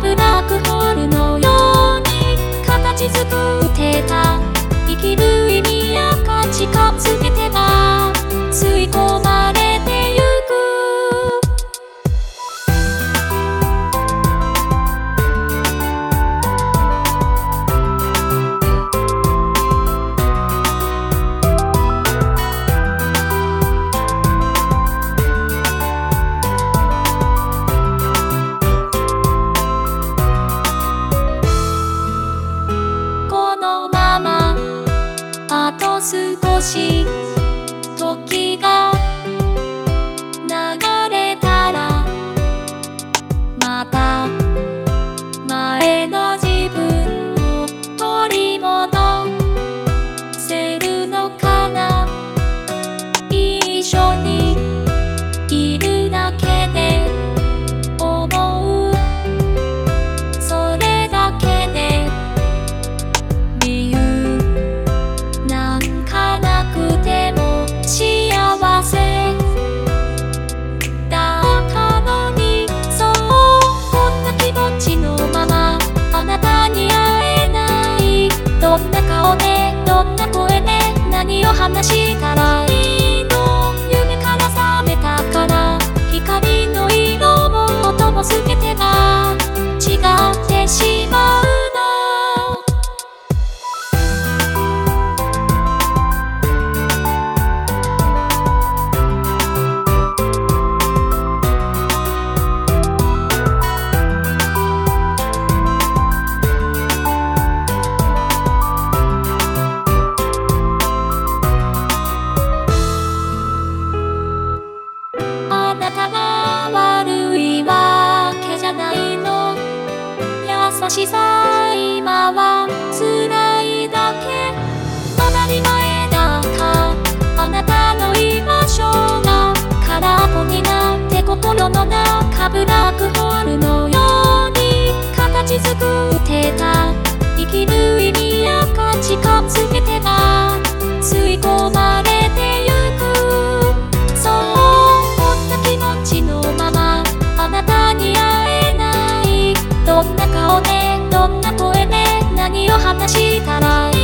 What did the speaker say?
ブラックホールのように形作ってた。生きる意味や価値観すべてが吸い込まれてゆく。このままあと少し時が流れたらまた前の自分を取り戻せるのかな。一緒にいるだけで思う、それだけで理由なんかなくても幸せだったのに。そう、こんな気持ちのままあなたに会えない。どんな顔でどんな声で何を話したらいいの。夢から覚めたから光の色も音も全てが違ってしまうの。あなたが悪いわけじゃないの。優しさ今は辛いだけ。当たり前だったあなたの居場所が空っぽになって心の中ブラックホールのように形作ってた。生きる意味や価値観すべてが吸い込まれてゆく。そう、気持ちのままあなたに会えない。どんな顔でどんな声で何を話したらいい